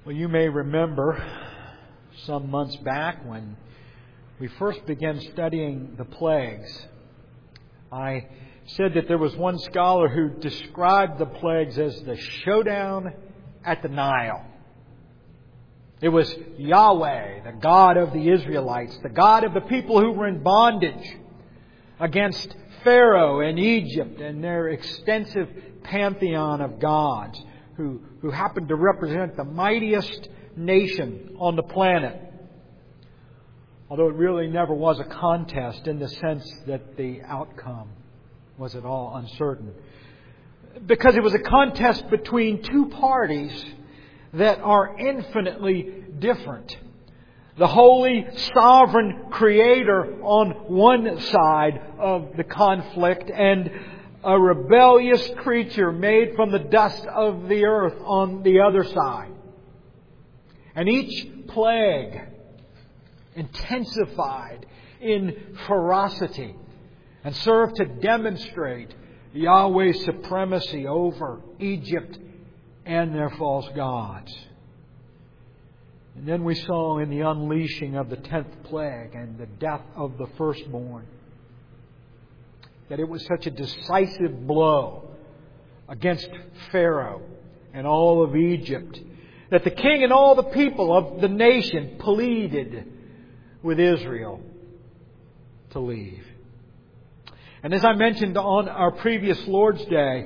Well, you may remember some months back when we first began studying the plagues, I said that there was one scholar who described the plagues as the showdown at the Nile. It was Yahweh, the God of the Israelites, the God of the people who were in bondage, against Pharaoh and Egypt and their extensive pantheon of gods who happened to represent the mightiest nation on the planet. Although it really never was a contest in the sense that the outcome was at all uncertain. Because it was a contest between two parties that are infinitely different. The holy, sovereign Creator on one side of the conflict and a rebellious creature made from the dust of the earth on the other side. And each plague intensified in ferocity and served to demonstrate Yahweh's supremacy over Egypt and their false gods. And then we saw in the unleashing of the 10th plague and the death of the firstborn that it was such a decisive blow against Pharaoh and all of Egypt that the king and all the people of the nation pleaded with Israel to leave. And as I mentioned on our previous Lord's Day,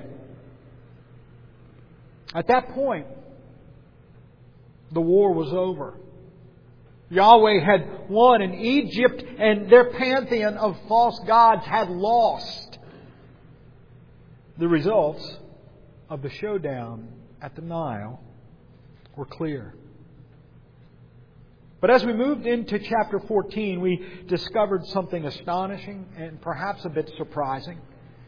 at that point, the war was over. Yahweh had won, and Egypt and their pantheon of false gods had lost. The results of the showdown at the Nile were clear. But as we moved into chapter 14, we discovered something astonishing and perhaps a bit surprising.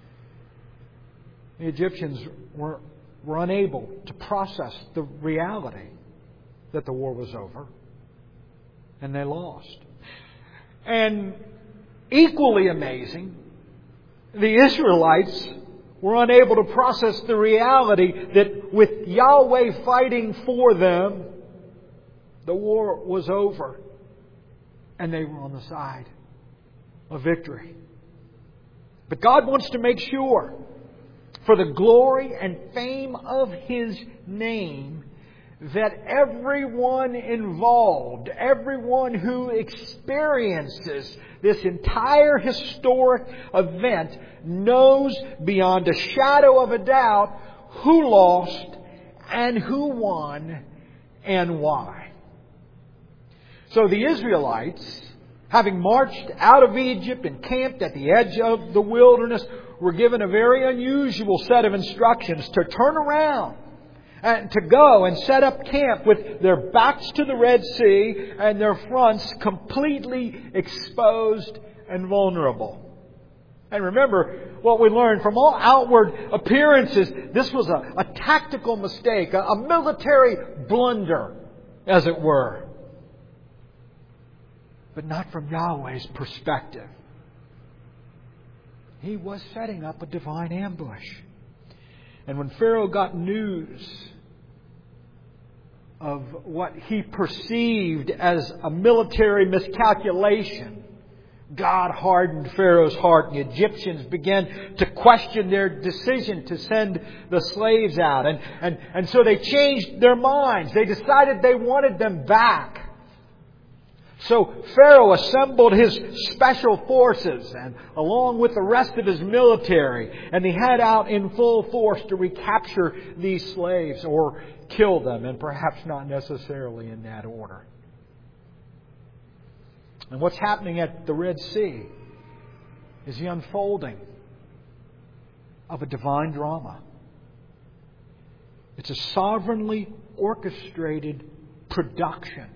The Egyptians were unable to process the reality that the war was over, and they lost. And equally amazing, the Israelites were unable to process the reality that with Yahweh fighting for them, the war was over and they were on the side of victory. But God wants to make sure, for the glory and fame of His name, that everyone involved, everyone who experiences this entire historic event knows beyond a shadow of a doubt who lost and who won and why. So the Israelites, having marched out of Egypt and camped at the edge of the wilderness, were given a very unusual set of instructions to turn around and to go and set up camp with their backs to the Red Sea and their fronts completely exposed and vulnerable. And remember what we learned from all outward appearances. This was a tactical mistake, a military blunder, as it were. But not from Yahweh's perspective. He was setting up a divine ambush. And when Pharaoh got news of what he perceived as a military miscalculation, God hardened Pharaoh's heart, and the Egyptians began to question their decision to send the slaves out. And so they changed their minds. They decided they wanted them back. So Pharaoh assembled his special forces and along with the rest of his military, and they head out in full force to recapture these slaves or kill them, and perhaps not necessarily in that order. And what's happening at the Red Sea is the unfolding of a divine drama. It's a sovereignly orchestrated production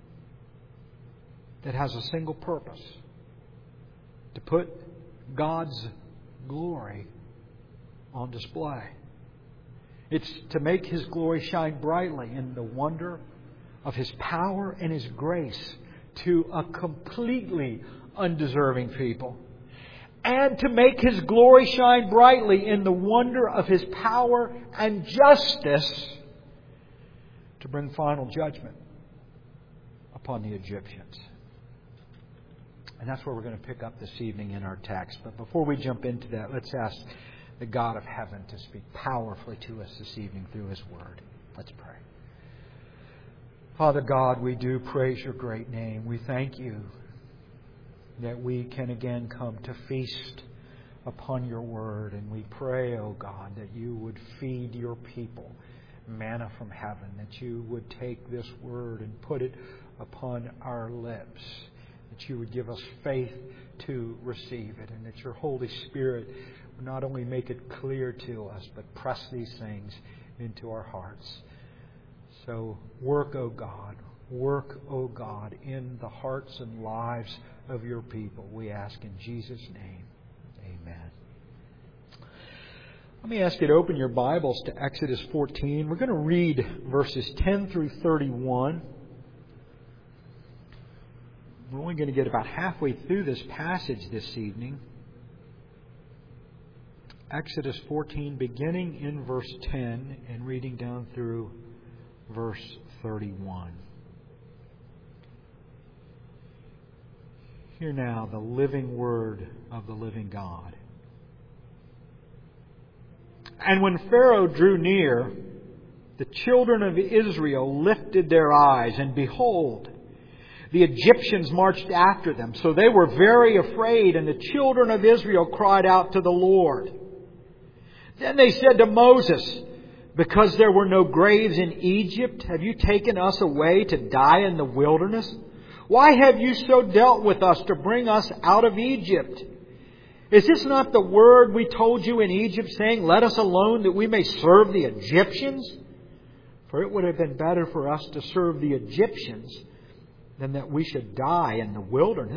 that has a single purpose: to put God's glory on display. It's to make His glory shine brightly in the wonder of His power and His grace to a completely undeserving people. And to make His glory shine brightly in the wonder of His power and justice to bring final judgment upon the Egyptians. And that's where we're going to pick up this evening in our text. But before we jump into that, let's ask the God of heaven to speak powerfully to us this evening through His Word. Let's pray. Father God, we do praise Your great name. We thank You that we can again come to feast upon Your Word. And we pray, O God, that You would feed Your people manna from heaven, that You would take this Word and put it upon our lips, that You would give us faith to receive it, and that Your Holy Spirit would not only make it clear to us, but press these things into our hearts. So work, O God, in the hearts and lives of Your people. We ask in Jesus' name. Amen. Let me ask you to open your Bibles to Exodus 14. We're going to read verses 10 through 31. We're only going to get about halfway through this passage this evening. Exodus 14, beginning in verse 10 and reading down through verse 31. Hear now the living word of the living God. And when Pharaoh drew near, the children of Israel lifted their eyes, and behold, the Egyptians marched after them. So they were very afraid, and the children of Israel cried out to the Lord. Then they said to Moses, because there were no graves in Egypt, have You taken us away to die in the wilderness? Why have You so dealt with us to bring us out of Egypt? Is this not the word we told you in Egypt, saying, let us alone that we may serve the Egyptians? For it would have been better for us to serve the Egyptians than that we should die in the wilderness.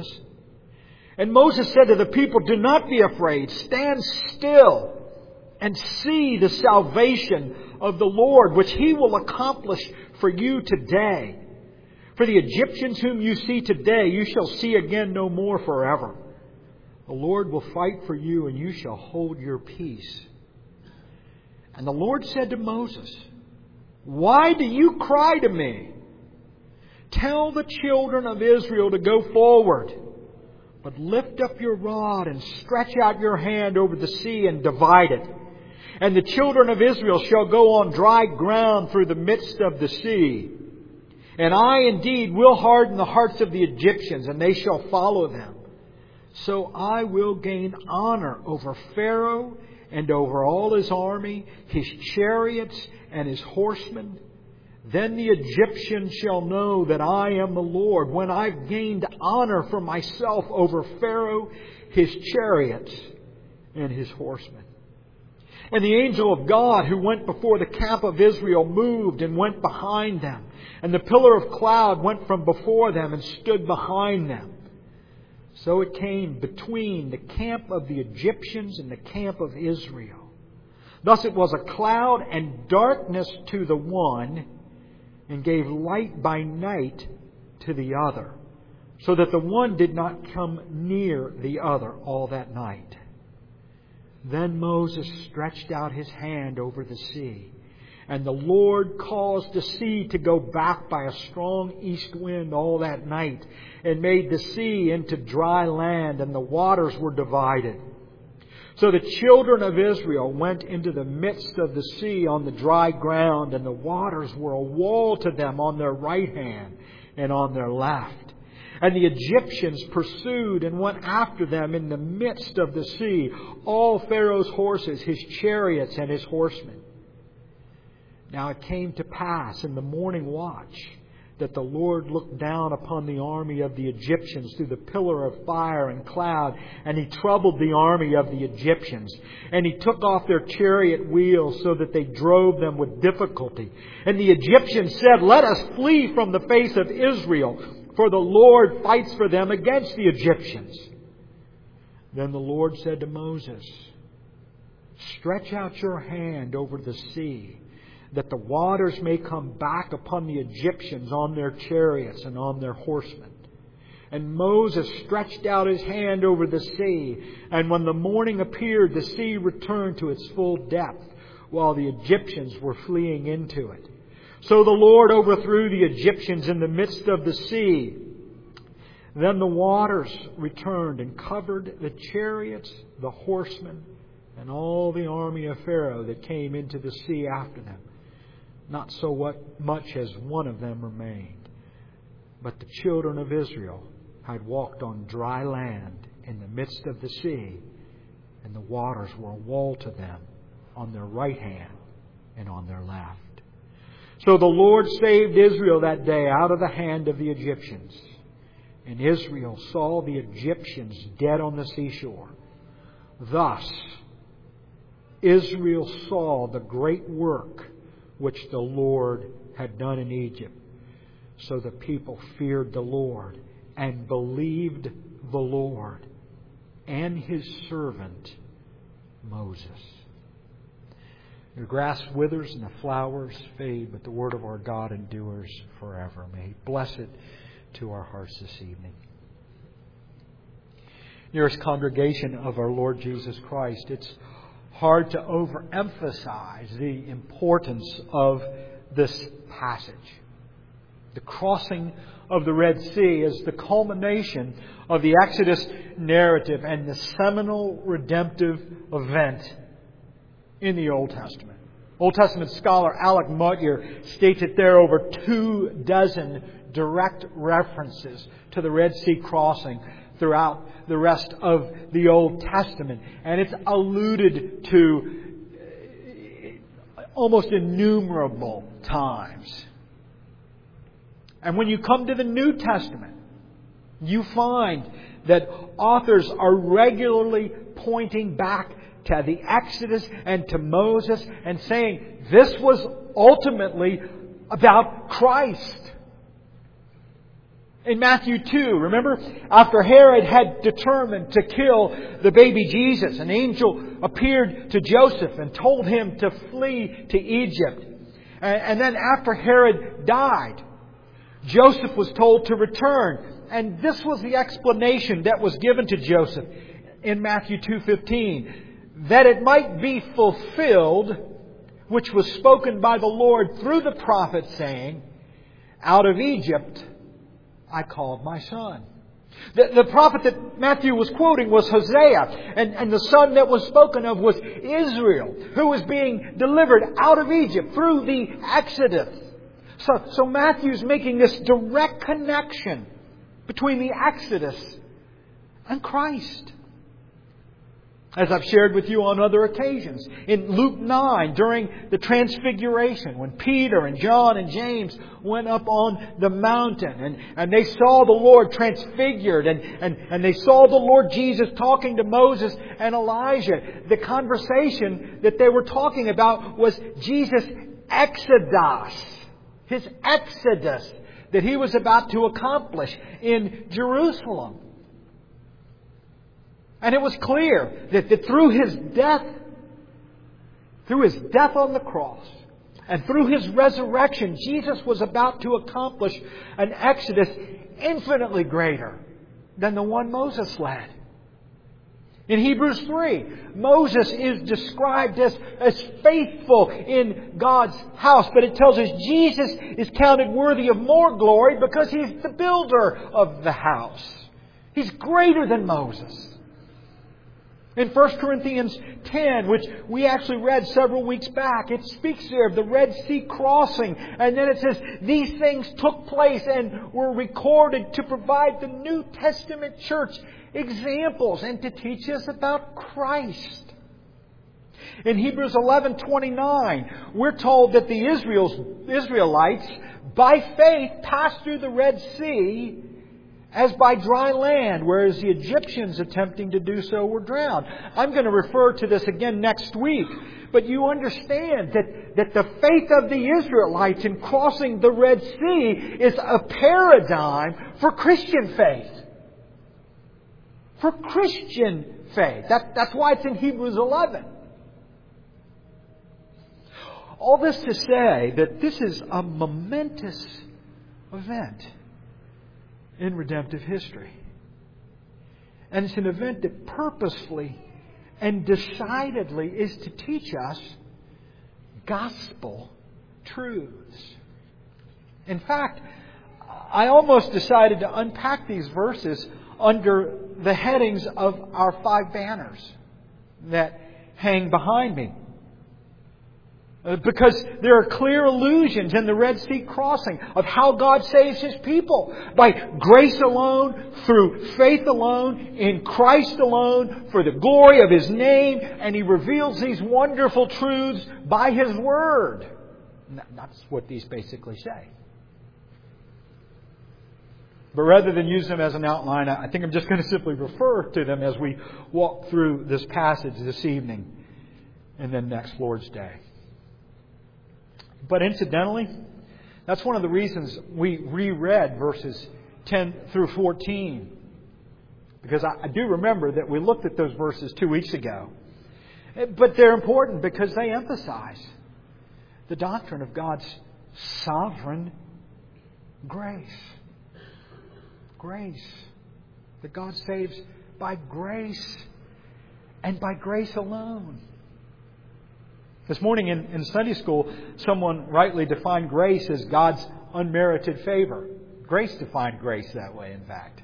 And Moses said to the people, do not be afraid. Stand still and see the salvation of the Lord, which He will accomplish for you today. For the Egyptians whom you see today, you shall see again no more forever. The Lord will fight for you, and you shall hold your peace. And the Lord said to Moses, why do you cry to me? Tell the children of Israel to go forward, but lift up your rod and stretch out your hand over the sea and divide it. And the children of Israel shall go on dry ground through the midst of the sea. And I indeed will harden the hearts of the Egyptians, and they shall follow them. So I will gain honor over Pharaoh and over all his army, his chariots and his horsemen. Then the Egyptians shall know that I am the Lord, when I've gained honor for myself over Pharaoh, his chariots, and his horsemen. And the angel of God who went before the camp of Israel moved and went behind them. And the pillar of cloud went from before them and stood behind them. So it came between the camp of the Egyptians and the camp of Israel. Thus it was a cloud and darkness to the one, and gave light by night to the other, so that the one did not come near the other all that night. Then Moses stretched out his hand over the sea, and the Lord caused the sea to go back by a strong east wind all that night, and made the sea into dry land, and the waters were divided. So the children of Israel went into the midst of the sea on the dry ground, and the waters were a wall to them on their right hand and on their left. And the Egyptians pursued and went after them in the midst of the sea, all Pharaoh's horses, his chariots, and his horsemen. Now it came to pass in the morning watch that the Lord looked down upon the army of the Egyptians through the pillar of fire and cloud, and He troubled the army of the Egyptians. And He took off their chariot wheels so that they drove them with difficulty. And the Egyptians said, let us flee from the face of Israel, for the Lord fights for them against the Egyptians. Then the Lord said to Moses, stretch out your hand over the sea, that the waters may come back upon the Egyptians on their chariots and on their horsemen. And Moses stretched out his hand over the sea, and when the morning appeared, the sea returned to its full depth, while the Egyptians were fleeing into it. So the Lord overthrew the Egyptians in the midst of the sea. Then the waters returned and covered the chariots, the horsemen, and all the army of Pharaoh that came into the sea after them. Not so much as one of them remained. But the children of Israel had walked on dry land in the midst of the sea, and the waters were a wall to them on their right hand and on their left. So the Lord saved Israel that day out of the hand of the Egyptians. And Israel saw the Egyptians dead on the seashore. Thus, Israel saw the great work which the Lord had done in Egypt. So the people feared the Lord and believed the Lord and His servant Moses. The grass withers and the flowers fade, but the word of our God endures forever. May He bless it to our hearts this evening. Dearest congregation of our Lord Jesus Christ, it's hard to overemphasize the importance of this passage. The crossing of the Red Sea is the culmination of the Exodus narrative and the seminal redemptive event in the Old Testament. Old Testament scholar Alec Motyer states that there are over 24 direct references to the Red Sea crossing throughout the rest of the Old Testament. And it's alluded to almost innumerable times. And when you come to the New Testament, you find that authors are regularly pointing back to the Exodus and to Moses and saying this was ultimately about Christ. In Matthew 2, remember, after Herod had determined to kill the baby Jesus, an angel appeared to Joseph and told him to flee to Egypt. And then after Herod died, Joseph was told to return. And this was the explanation that was given to Joseph in Matthew 2:15, that it might be fulfilled, which was spoken by the Lord through the prophet, saying, "Out of Egypt I called my son." The prophet that Matthew was quoting was Hosea, and the son that was spoken of was Israel, who was being delivered out of Egypt through the Exodus. So Matthew's making this direct connection between the Exodus and Christ. As I've shared with you on other occasions. In Luke 9, during the Transfiguration, when Peter and John and James went up on the mountain and they saw the Lord transfigured and they saw the Lord Jesus talking to Moses and Elijah. The conversation that they were talking about was Jesus' exodus. His exodus that He was about to accomplish in Jerusalem. And it was clear that through His death on the cross, and through His resurrection, Jesus was about to accomplish an exodus infinitely greater than the one Moses led. In Hebrews 3, Moses is described as faithful in God's house. But it tells us Jesus is counted worthy of more glory because He's the builder of the house. He's greater than Moses. In 1 Corinthians 10, which we actually read several weeks back, it speaks there of the Red Sea crossing. And then it says, these things took place and were recorded to provide the New Testament church examples and to teach us about Christ. In Hebrews 11:29, we're told that the Israelites, by faith, passed through the Red Sea as by dry land, whereas the Egyptians attempting to do so were drowned. I'm going to refer to this again next week. But you understand that the faith of the Israelites in crossing the Red Sea is a paradigm for Christian faith. For Christian faith. That's why it's in Hebrews 11. All this to say that this is a momentous event in redemptive history. And it's an event that purposefully and decidedly is to teach us gospel truths. In fact, I almost decided to unpack these verses under the headings of our 5 banners that hang behind me. Because there are clear allusions in the Red Sea crossing of how God saves His people. By grace alone, through faith alone, in Christ alone, for the glory of His name. And He reveals these wonderful truths by His Word. That's what these basically say. But rather than use them as an outline, I think I'm just going to simply refer to them as we walk through this passage this evening and then next Lord's Day. But incidentally, that's one of the reasons we reread verses 10 through 14. Because I do remember that we looked at those verses 2 weeks ago. But they're important because they emphasize the doctrine of God's sovereign grace. Grace. That God saves by grace and by grace alone. This morning in Sunday school, someone rightly defined grace as God's unmerited favor. Grace defined grace that way, in fact.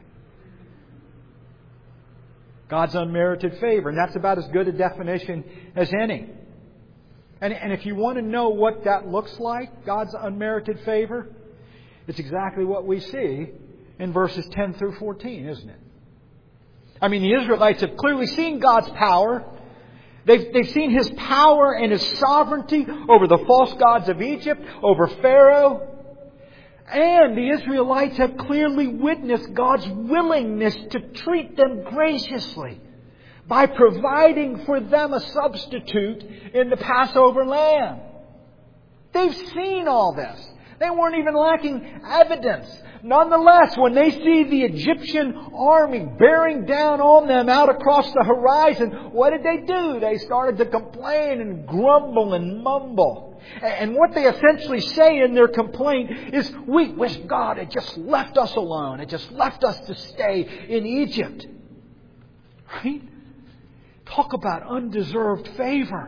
God's unmerited favor. And that's about as good a definition as any. And if you want to know what that looks like, God's unmerited favor, it's exactly what we see in verses 10 through 14, isn't it? I mean, the Israelites have clearly seen God's power. They've seen His power and His sovereignty over the false gods of Egypt, over Pharaoh. And the Israelites have clearly witnessed God's willingness to treat them graciously by providing for them a substitute in the Passover lamb. They've seen all this. They weren't even lacking evidence. Nonetheless, when they see the Egyptian army bearing down on them out across the horizon, what did they do? They started to complain and grumble and mumble. And what they essentially say in their complaint is, we wish God had just left us alone. Had just left us to stay in Egypt. Right? Talk about undeserved favor.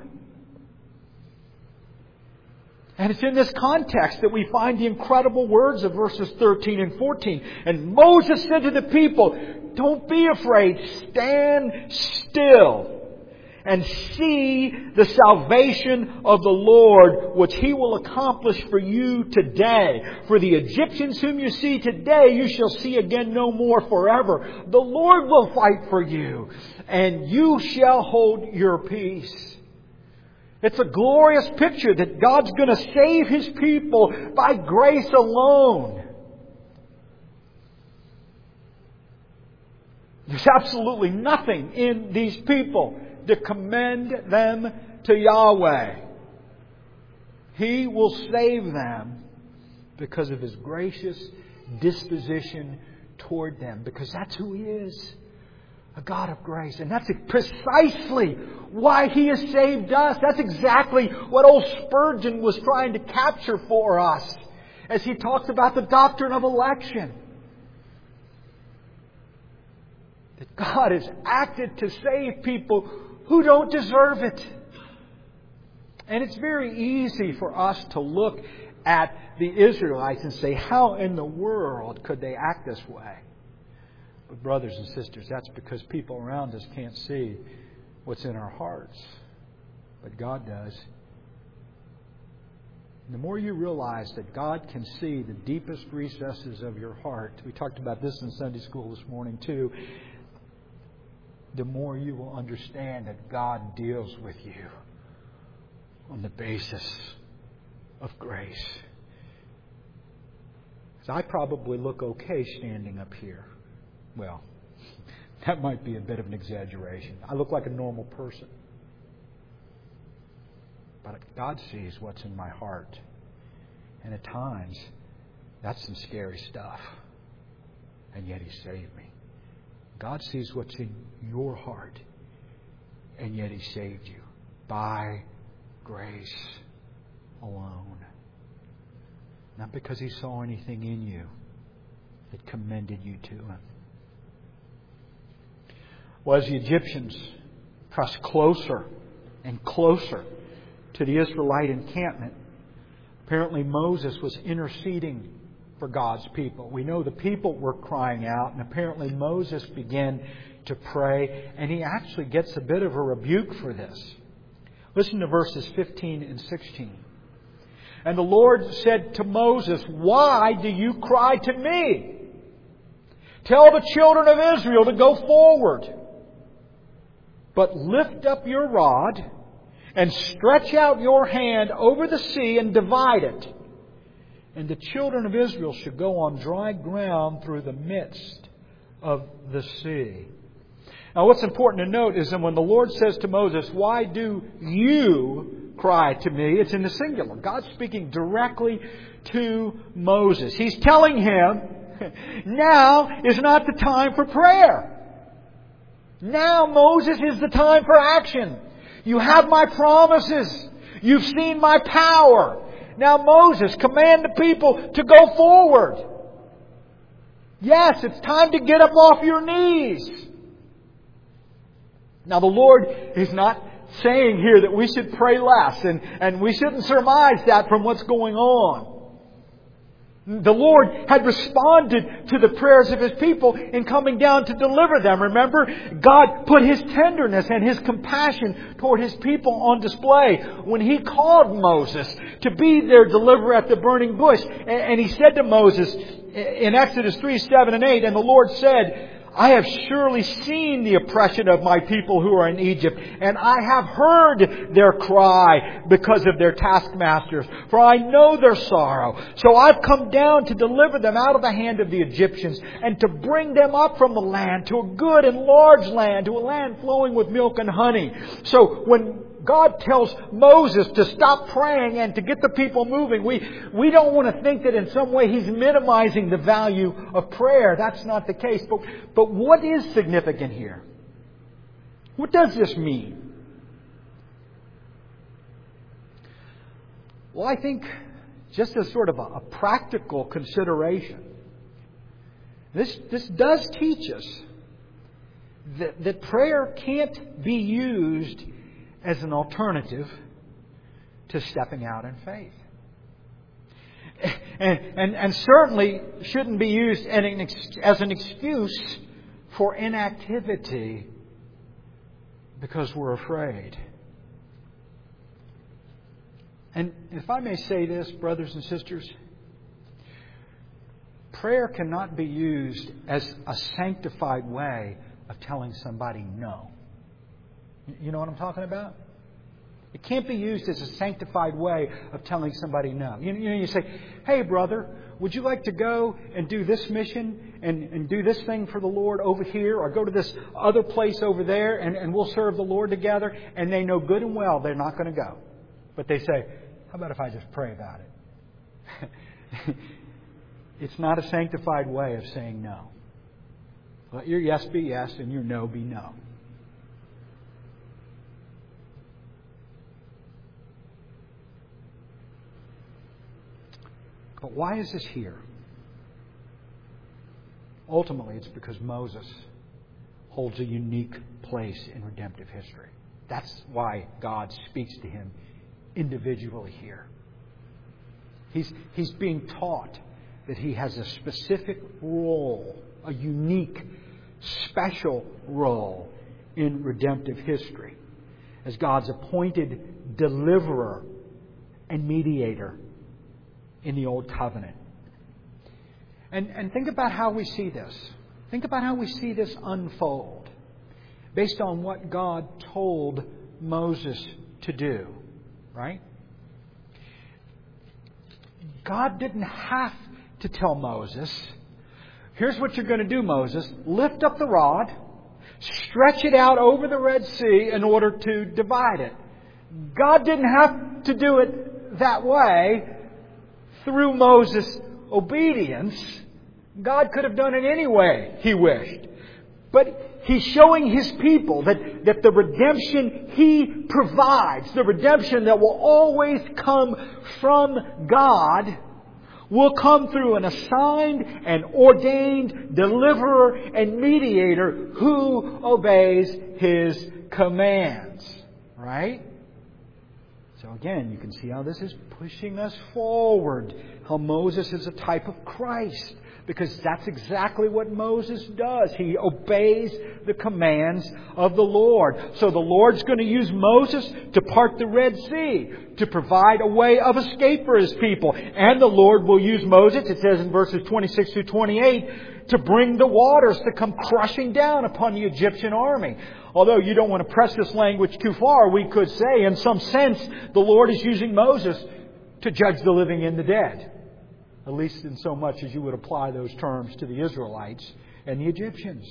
And it's in this context that we find the incredible words of verses 13 and 14. And Moses said to the people, don't be afraid, stand still and see the salvation of the Lord, which He will accomplish for you today. For the Egyptians whom you see today, you shall see again no more forever. The Lord will fight for you, and you shall hold your peace. It's a glorious picture that God's going to save His people by grace alone. There's absolutely nothing in these people to commend them to Yahweh. He will save them because of His gracious disposition toward them. Because that's who He is. A God of grace. And that's precisely why He has saved us. That's exactly what old Spurgeon was trying to capture for us as he talks about the doctrine of election. That God has acted to save people who don't deserve it. And it's very easy for us to look at the Israelites and say, how in the world could they act this way? But brothers and sisters, that's because people around us can't see what's in our hearts. But God does. And the more you realize that God can see the deepest recesses of your heart, we talked about this in Sunday school this morning too, the more you will understand that God deals with you on the basis of grace. Because I probably look okay standing up here. Well, that might be a bit of an exaggeration. I look like a normal person. But God sees what's in my heart. And at times, that's some scary stuff. And yet He saved me. God sees what's in your heart. And yet He saved you. By grace alone. Not because He saw anything in you that commended you to Him. Well, as the Egyptians pressed closer and closer to the Israelite encampment, apparently Moses was interceding for God's people. We know the people were crying out, and apparently Moses began to pray, and he actually gets a bit of a rebuke for this. Listen to verses 15 and 16. And the Lord said to Moses, "Why do you cry to me? Tell the children of Israel to go forward. But lift up your rod and stretch out your hand over the sea and divide it. And the children of Israel should go on dry ground through the midst of the sea." Now what's important to note is that when the Lord says to Moses, "Why do you cry to me?" it's in the singular. God's speaking directly to Moses. He's telling him, now is not the time for prayer. Now, Moses, is the time for action. You have my promises. You've seen my power. Now, Moses, command the people to go forward. Yes, it's time to get up off your knees. Now, the Lord is not saying here that we should pray less, and we shouldn't surmise that from what's going on. The Lord had responded to the prayers of His people in coming down to deliver them. Remember, God put His tenderness and His compassion toward His people on display when He called Moses to be their deliverer at the burning bush. And He said to Moses in Exodus 3, 7 and 8, "And the Lord said, I have surely seen the oppression of my people who are in Egypt, and I have heard their cry because of their taskmasters, for I know their sorrow. So I've come down to deliver them out of the hand of the Egyptians, and to bring them up from the land to a good and large land, to a land flowing with milk and honey." So when God tells Moses to stop praying and to get the people moving, we don't want to think that in some way He's minimizing the value of prayer. That's not the case. But what is significant here? What does this mean? Well, I think just as sort of a practical consideration, this does teach us that prayer can't be used as an alternative to stepping out in faith. And certainly shouldn't be used as an excuse for inactivity because we're afraid. And if I may say this, brothers and sisters, prayer cannot be used as a sanctified way of telling somebody no. You know what I'm talking about? It can't be used as a sanctified way of telling somebody no. You say, "Hey, brother, would you like to go and do this mission and do this thing for the Lord over here, or go to this other place over there and we'll serve the Lord together?" And they know good and well they're not going to go. But they say, "How about if I just pray about it?" It's not a sanctified way of saying no. Let your yes be yes and your no be no. But why is this here? Ultimately, it's because Moses holds a unique place in redemptive history. That's why God speaks to him individually here. He's being taught that he has a specific role, a unique, special role in redemptive history as God's appointed deliverer and mediator in the Old Covenant. And think about how we see this. Think about how we see this unfold based on what God told Moses to do. Right? God didn't have to tell Moses, "Here's what you're going to do, Moses. Lift up the rod, stretch it out over the Red Sea in order to divide it." God didn't have to do it that way. Through Moses' obedience, God could have done it any way He wished. But He's showing His people that the redemption He provides, the redemption that will always come from God, will come through an assigned and ordained deliverer and mediator who obeys His commands. Right? So again, you can see how this is pushing us forward. How Moses is a type of Christ. Because that's exactly what Moses does. He obeys the commands of the Lord. So the Lord's going to use Moses to part the Red Sea, to provide a way of escape for His people. And the Lord will use Moses, it says in verses 26 through 28, to bring the waters to come crushing down upon the Egyptian army. Although you don't want to press this language too far, we could say, in some sense, the Lord is using Moses to judge the living and the dead. At least in so much as you would apply those terms to the Israelites and the Egyptians.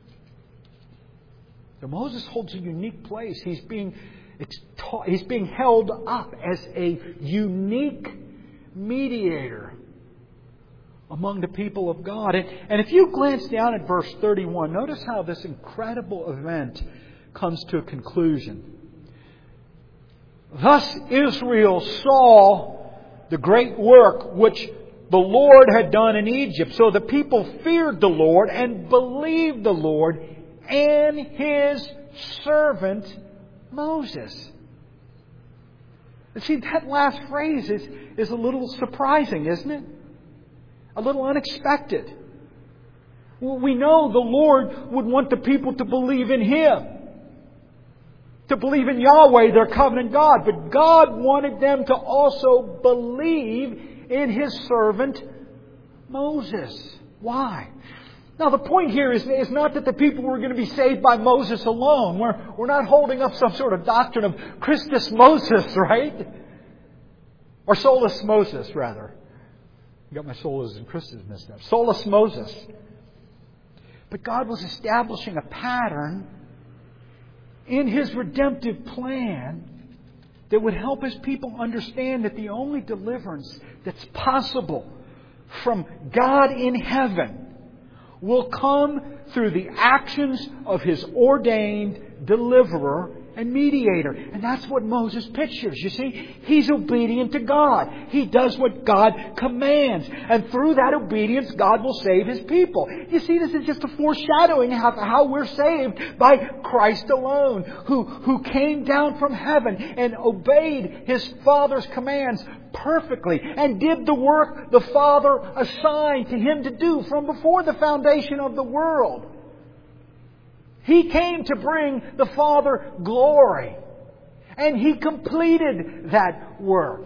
So Moses holds a unique place. He's being held up as a unique mediator among the people of God. And if you glance down at verse 31, notice how this incredible event comes to a conclusion. Thus Israel saw the great work which the Lord had done in Egypt. So the people feared the Lord and believed the Lord and His servant Moses. See, that last phrase is a little surprising, isn't it? A little unexpected. We know the Lord would want the people to believe in Him. To believe in Yahweh, their covenant God. But God wanted them to also believe in His servant Moses. Why? Now the point here is not that the people were going to be saved by Moses alone. We're not holding up some sort of doctrine of Christus Moses, right? Or Solus Moses, rather. I got my solas and Christus messed up. Solus Moses. But God was establishing a pattern in His redemptive plan that would help His people understand that the only deliverance that's possible from God in heaven will come through the actions of His ordained deliverer and mediator. And that's what Moses pictures. You see, he's obedient to God. He does what God commands. And through that obedience, God will save His people. You see, this is just a foreshadowing of how we're saved by Christ alone, who came down from heaven and obeyed His Father's commands perfectly and did the work the Father assigned to Him to do from before the foundation of the world. He came to bring the Father glory. And He completed that work.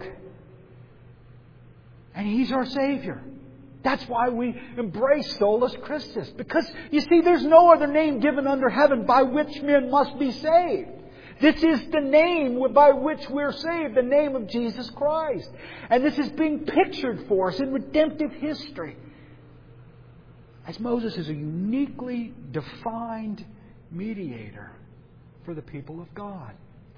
And He's our Savior. That's why we embrace Solus Christus. Because, you see, there's no other name given under heaven by which men must be saved. This is the name by which we're saved, the name of Jesus Christ. And this is being pictured for us in redemptive history. As Moses is a uniquely defined mediator for the people of God.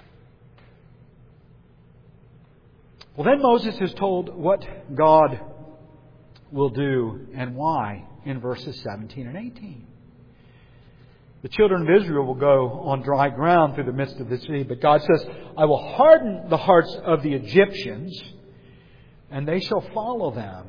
Well, then Moses is told what God will do and why in verses 17 and 18. The children of Israel will go on dry ground through the midst of the sea, but God says, I will harden the hearts of the Egyptians, and they shall follow them.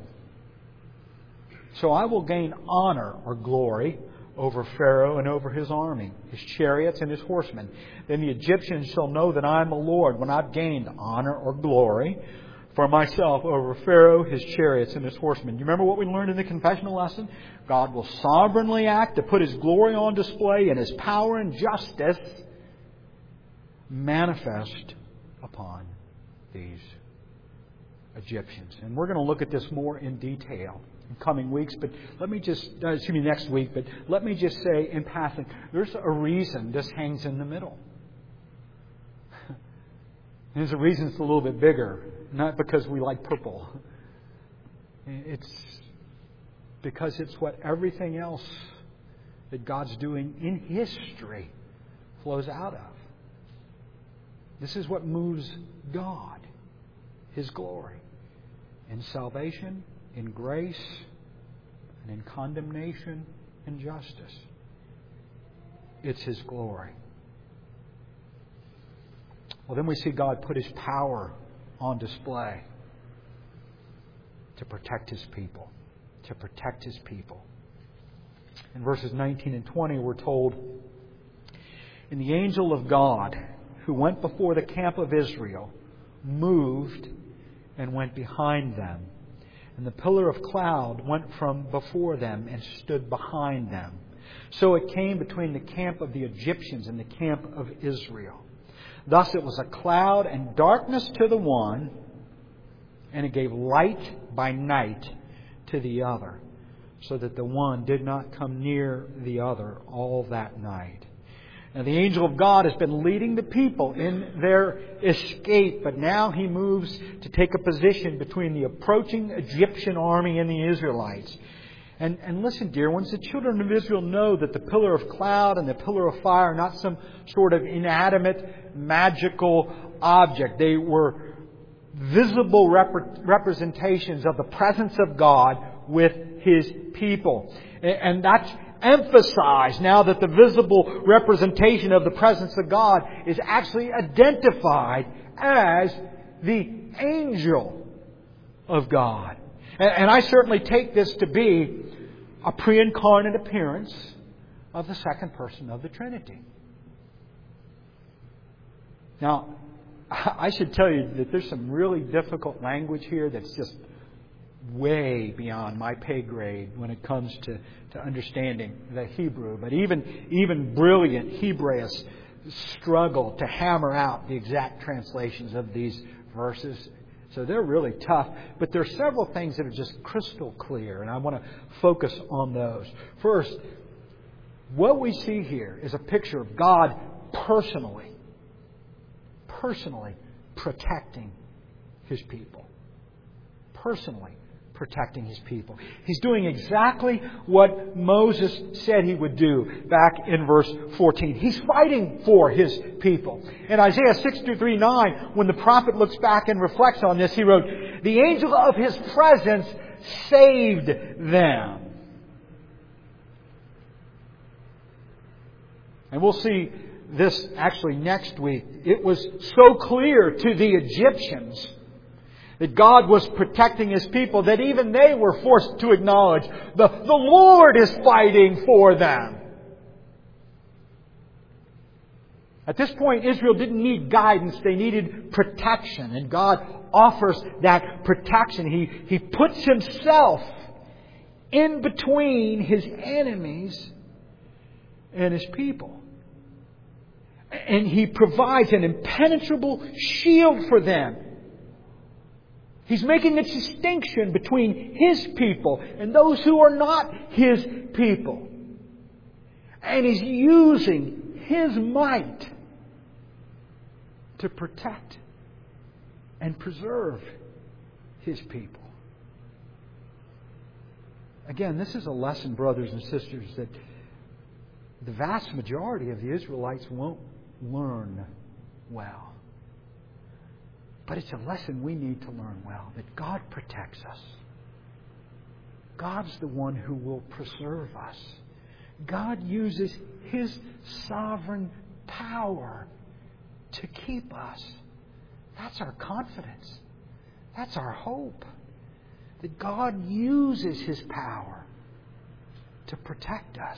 So I will gain honor or glory over Pharaoh and over his army, his chariots and his horsemen. Then the Egyptians shall know that I am the Lord when I've gained honor or glory for myself over Pharaoh, his chariots, and his horsemen. You remember what we learned in the confessional lesson? God will sovereignly act to put His glory on display and His power and justice manifest upon these Egyptians. And we're going to look at this more in detail in coming weeks, but let me just, next week, but let me just say in passing, there's a reason this hangs in the middle. There's a reason it's a little bit bigger, not because we like purple. It's because it's what everything else that God's doing in history flows out of. This is what moves God, His glory, in salvation, in grace, and in condemnation and justice. It's His glory. Well, then we see God put His power on display to protect His people. To protect His people. In verses 19 and 20, we're told, And the angel of God, who went before the camp of Israel, moved and went behind them. And the pillar of cloud went from before them and stood behind them. So it came between the camp of the Egyptians and the camp of Israel. Thus it was a cloud and darkness to the one, and it gave light by night to the other, so that the one did not come near the other all that night. Now the angel of God has been leading the people in their escape, but now he moves to take a position between the approaching Egyptian army and the Israelites. And listen, dear ones, the children of Israel know that the pillar of cloud and the pillar of fire are not some sort of inanimate, magical object. They were visible representations of the presence of God with His people. And that's emphasized now that the visible representation of the presence of God is actually identified as the angel of God. And I certainly take this to be a pre-incarnate appearance of the second person of the Trinity. Now, I should tell you that there's some really difficult language here that's just way beyond my pay grade when it comes to understanding the Hebrew. But even brilliant Hebraists struggle to hammer out the exact translations of these verses. So they're really tough. But there are several things that are just crystal clear, and I want to focus on those. First, what we see here is a picture of God personally protecting His people. Personally protecting His people. He's doing exactly what Moses said He would do back in verse 14. He's fighting for His people. In Isaiah 63:9, when the prophet looks back and reflects on this, he wrote, "The angel of His presence saved them." And we'll see this actually next week. It was so clear to the Egyptians that God was protecting His people that even they were forced to acknowledge the Lord is fighting for them. At this point, Israel didn't need guidance. They needed protection. And God offers that protection. He puts Himself in between His enemies and His people. And He provides an impenetrable shield for them. He's making a distinction between His people and those who are not His people. And He's using His might to protect and preserve His people. Again, this is a lesson, brothers and sisters, that the vast majority of the Israelites won't learn well. But it's a lesson we need to learn well, that God protects us. God's the one who will preserve us. God uses His sovereign power to keep us. That's our confidence. That's our hope. That God uses His power to protect us.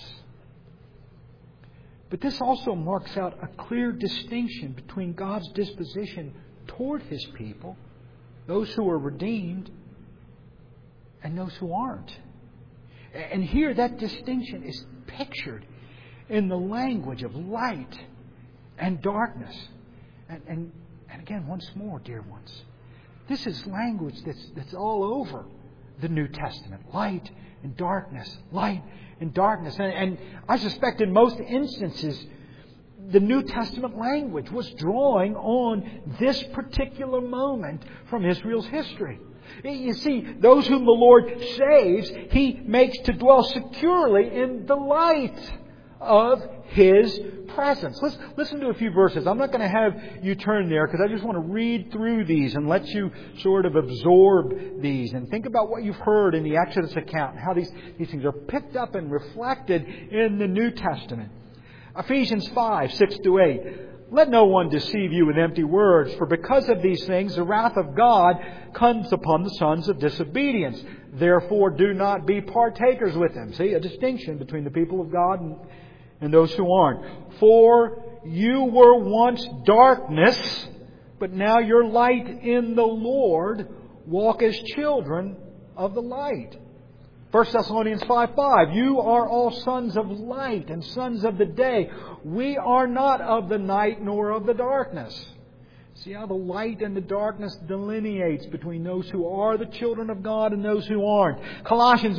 But this also marks out a clear distinction between God's disposition toward His people, those who are redeemed, and those who aren't. And here that distinction is pictured in the language of light and darkness. And again, once more, dear ones, this is language that's all over the New Testament. Light and darkness, light and darkness. And I suspect in most instances, the New Testament language was drawing on this particular moment from Israel's history. You see, those whom the Lord saves, He makes to dwell securely in the light of His presence. Let's listen to a few verses. I'm not going to have you turn there because I just want to read through these and let you sort of absorb these and think about what you've heard in the Exodus account and how these things are picked up and reflected in the New Testament. Ephesians 5:6-8. Let no one deceive you with empty words, for because of these things the wrath of God comes upon the sons of disobedience. Therefore do not be partakers with them. See, a distinction between the people of God and those who aren't. For you were once darkness, but now you're light in the Lord. Walk as children of the light. 1 Thessalonians 5:5, you are all sons of light and sons of the day. We are not of the night nor of the darkness. See how the light and the darkness delineates between those who are the children of God and those who aren't. Colossians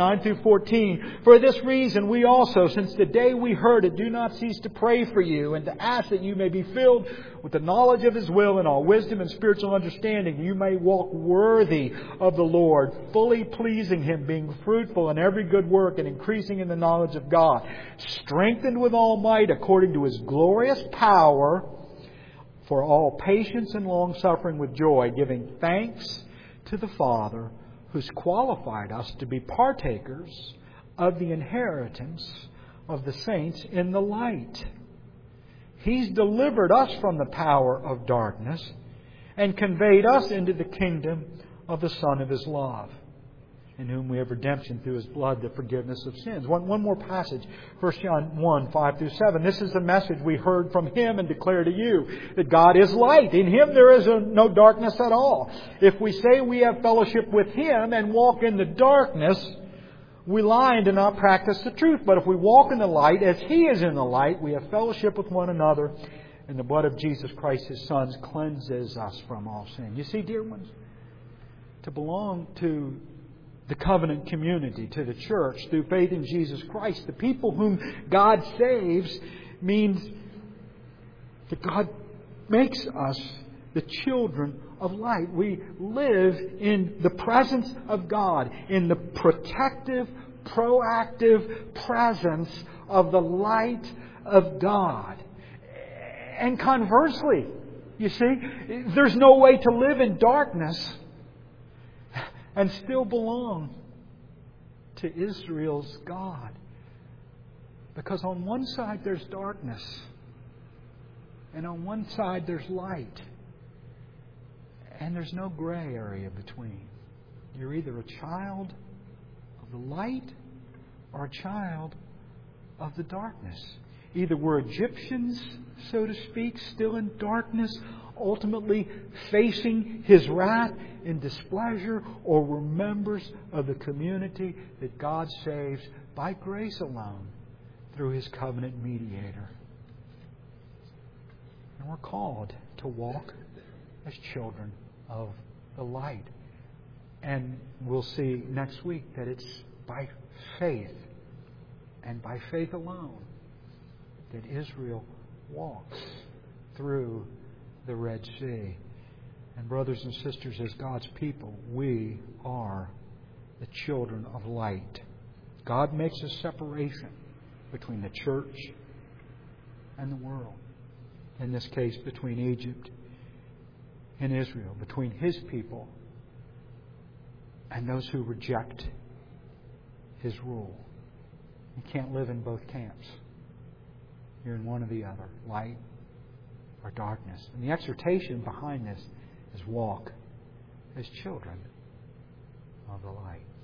1:9-14. For this reason we also, since the day we heard it, do not cease to pray for you and to ask that you may be filled with the knowledge of His will and all wisdom and spiritual understanding. You may walk worthy of the Lord, fully pleasing Him, being fruitful in every good work and increasing in the knowledge of God, strengthened with all might according to His glorious power, for all patience and long-suffering with joy, giving thanks to the Father who's qualified us to be partakers of the inheritance of the saints in the light. He's delivered us from the power of darkness and conveyed us into the kingdom of the Son of His love, in whom we have redemption through His blood, the forgiveness of sins. One more passage, 1 John 1:5-7. This is the message we heard from Him and declare to you, that God is light. In Him there is no darkness at all. If we say we have fellowship with Him and walk in the darkness, we lie and do not practice the truth. But if we walk in the light, as He is in the light, we have fellowship with one another, and the blood of Jesus Christ, His Son, cleanses us from all sin. You see, dear ones, to belong to the covenant community, to the church, through faith in Jesus Christ, the people whom God saves, means that God makes us the children of light. We live in the presence of God, in the protective, proactive presence of the light of God. And conversely, you see, there's no way to live in darkness and still belong to Israel's God. Because on one side there's darkness, and on one side there's light. And there's no gray area between. You're either a child of the light or a child of the darkness. Either we're Egyptians, so to speak, still in darkness, ultimately facing His wrath in displeasure, or we're members of the community that God saves by grace alone through His covenant mediator. And we're called to walk as children of the light. And we'll see next week that it's by faith and by faith alone that Israel walks through the Red Sea. And brothers and sisters, as God's people, we are the children of light. God makes a separation between the church and the world. In this case, between Egypt and Israel, between His people and those who reject His rule. You can't live in both camps. You're in one or the other, light or darkness. And the exhortation behind this is walk as children of the light.